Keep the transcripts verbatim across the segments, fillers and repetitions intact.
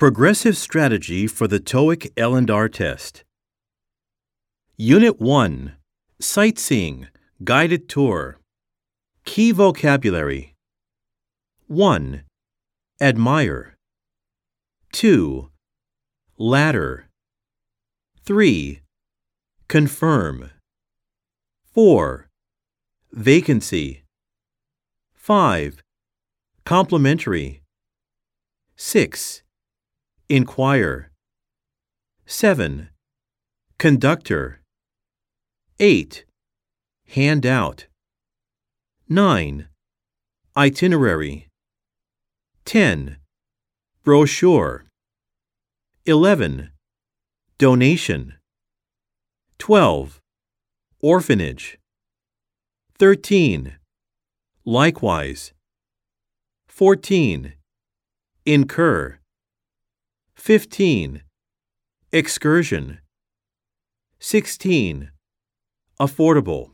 Progressive Strategy for the TOEIC L and R Test. Unit one. Sightseeing, Guided Tour. Key vocabulary. one. Admire. two. Ladder. three. Confirm. four. Vacancy. five. Complimentary. six. Inquire. seven. Conductor. eight. Hand out. nine. Itinerary. ten. Brochure. eleven. Donation. twelve. Orphanage. thirteen. Likewise. fourteen. Incur. fifteen. Excursion. sixteen. Affordable.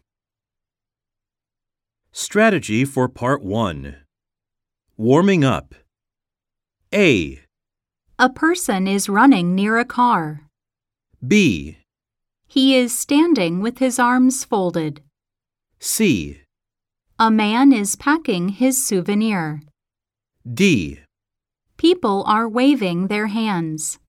Strategy for Part one. Warming up. A. A person is running near a car. B. He is standing with his arms folded. C. A man is packing his souvenir. D. People are waving their hands.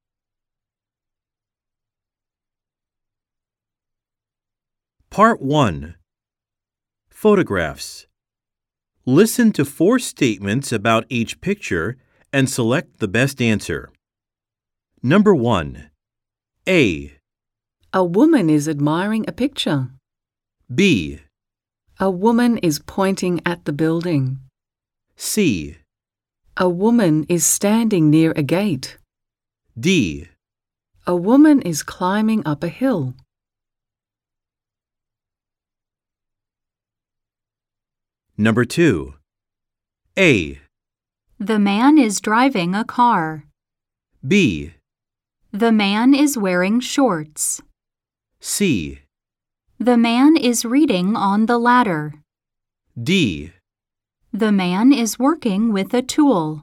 Part one. Photographs. Listen to four statements about each picture and select the best answer. Number one. A. A woman is admiring a picture. B. A woman is pointing at the building. C. A woman is standing near a gate. D. A woman is climbing up a hill. Number two. A. The man is driving a car. B. The man is wearing shorts. C. The man is reading on the ladder. D. The man is working with a tool.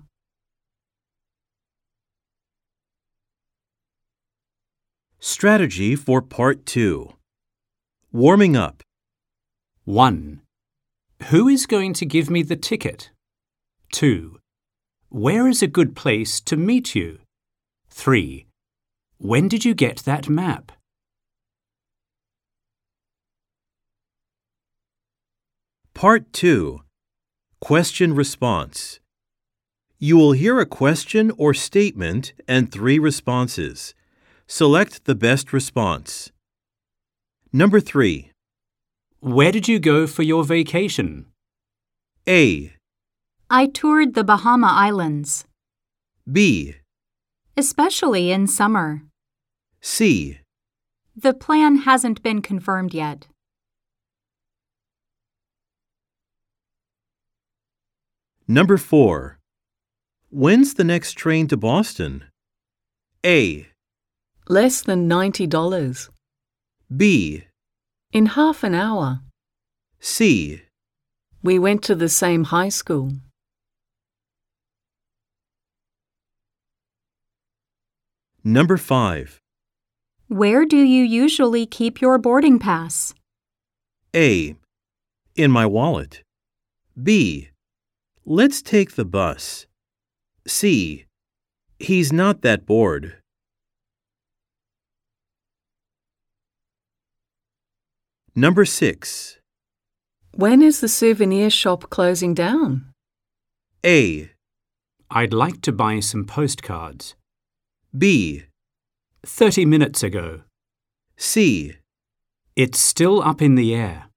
Strategy for Part two. Warming up. one. Who is going to give me the ticket? two. Where is a good place to meet you? three. When did you get that map? Part two. Question response. You will hear a question or statement and three responses. Select the best response. Number three. Where did you go for your vacation? A. I toured the Bahama Islands, B. especially in summer. C. The plan hasn't been confirmed yet. Number four. When's the next train to Boston? A. Less than ninety dollars. B. In half an hour. C. We went to the same high school. Number five. Where do you usually keep your boarding pass? A. In my wallet. B. Let's take the bus. C. He's not that bored. Number six. When is the souvenir shop closing down? A. I'd like to buy some postcards. B. thirty minutes ago. C. It's still up in the air.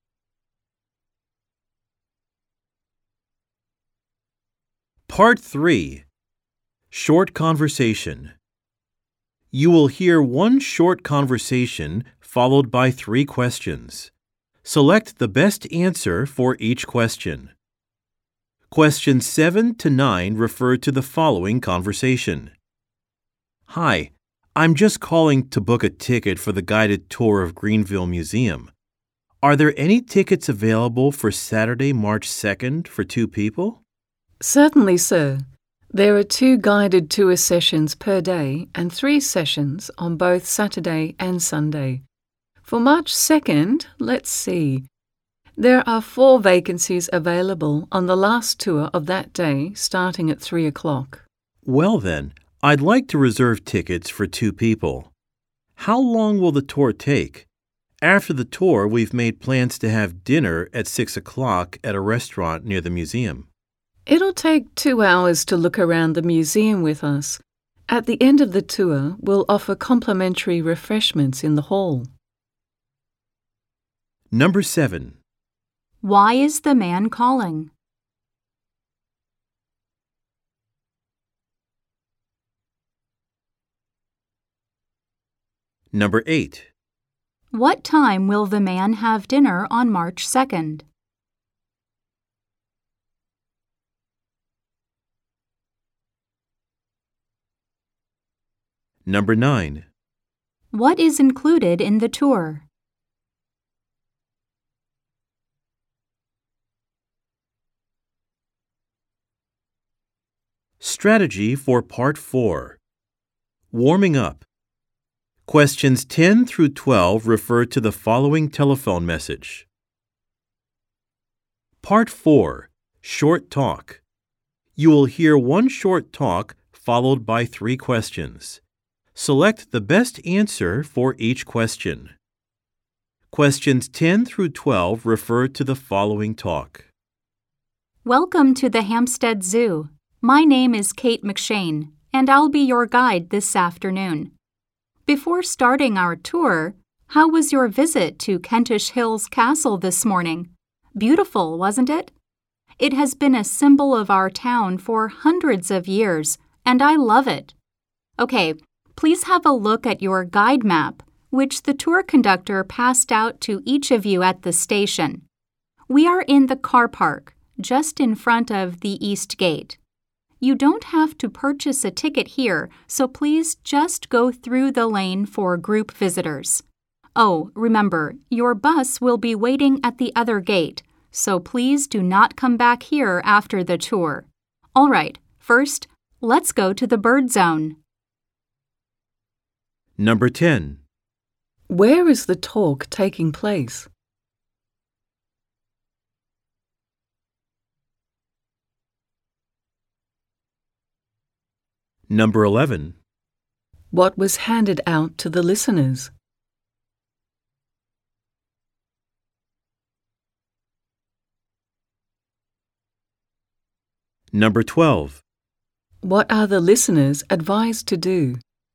Part three. Short conversation. You will hear one short conversation followed by three questions. Select the best answer for each question. Questions seven to nine refer to the following conversation. Hi, I'm just calling to book a ticket for the guided tour of Greenville Museum. Are there any tickets available for Saturday, March second for two people? Certainly, sir. There are two guided tour sessions per day and three sessions on both Saturday and Sunday. For March second, let's see. There are four vacancies available on the last tour of that day, starting at three o'clock. Well then, I'd like to reserve tickets for two people. How long will the tour take? After the tour, we've made plans to have dinner at six o'clock at a restaurant near the museum. It'll take two hours to look around the museum with us. At the end of the tour, we'll offer complimentary refreshments in the hall. Number seven. Why is the man calling? Number eight. What time will the man have dinner on March second? Number nine. What is included in the tour? Strategy for Part four. Warming up. Questions ten through twelve refer to the following telephone message. Part four. Short talk. You will hear one short talk followed by three questions. Select the best answer for each question. Questions ten through twelve refer to the following talk. Welcome to the Hampstead Zoo. My name is Kate McShane, and I'll be your guide this afternoon. Before starting our tour, how was your visit to Kentish Hills Castle this morning? Beautiful, wasn't it? It has been a symbol of our town for hundreds of years, and I love it. Okay, please have a look at your guide map, which the tour conductor passed out to each of you at the station. We are in the car park, just in front of the East Gate. You don't have to purchase a ticket here, so please just go through the lane for group visitors. Oh, remember, your bus will be waiting at the other gate, so please do not come back here after the tour. All right, first, let's go to the bird zone. Number ten. Where is the talk taking place? Number eleven. What was handed out to the listeners? Number twelve. What are the listeners advised to do?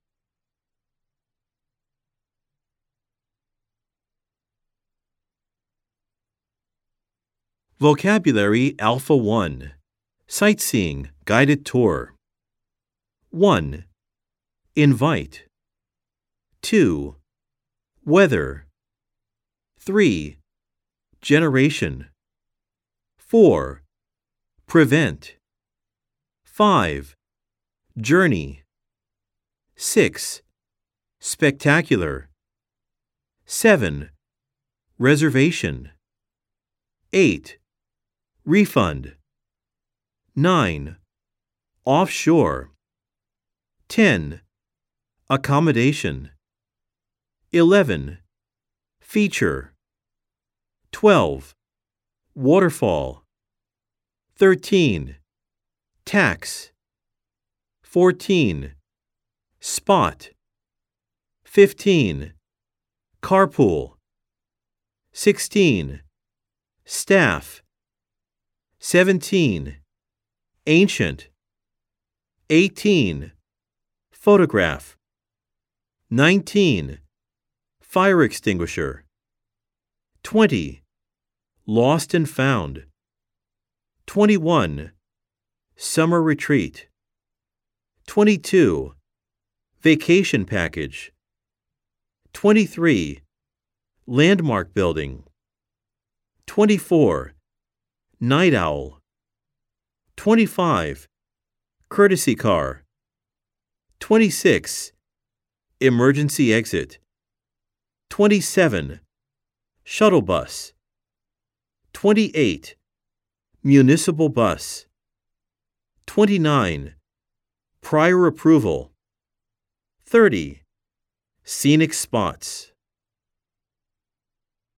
Vocabulary Alpha one. Sightseeing, guided tour. one. Invite. two. Weather. three. Generation. four. Prevent. five. Journey. six. Spectacular. seven. Reservation. eight. Refund. nine. Offshore. ten. Accommodation. eleven. Feature. twelve. Waterfall. thirteen. Tax. fourteen. Spot. fifteen. Carpool. sixteen. Staff. seventeen. Ancient. eighteen. Photograph. nineteen. Fire extinguisher. twenty. Lost and found. twenty-one. Summer retreat. twenty-two. Vacation package. twenty-three. Landmark building. twenty-four. Night owl. twenty-five. Courtesy car. twenty-six. Emergency exit. twenty-seven. Shuttle bus. twenty-eight. Municipal bus. twenty-nine. Prior approval. thirty. Scenic spots.